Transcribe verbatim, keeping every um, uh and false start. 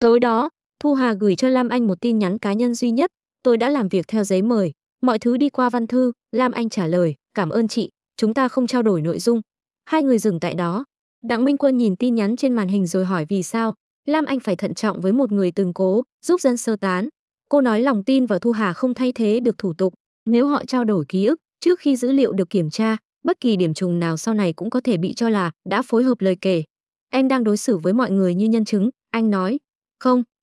Tối đó, Thu Hà gửi cho Lam Anh một tin nhắn cá nhân duy nhất: "Tôi đã làm việc theo giấy mời, mọi thứ đi qua văn thư." Lam Anh trả lời: "Cảm ơn chị, chúng ta không trao đổi nội dung." Hai người dừng tại đó. Đặng Minh Quân nhìn tin nhắn trên màn hình rồi hỏi vì sao Lam Anh phải thận trọng với một người từng cố giúp dân sơ tán. Cô nói lòng tin vào Thu Hà không thay thế được thủ tục. Nếu họ trao đổi ký ức trước khi dữ liệu được kiểm tra, bất kỳ điểm trùng nào sau này cũng có thể bị cho là đã phối hợp lời kể. "Em đang đối xử với mọi người như nhân chứng," anh nói. "Không,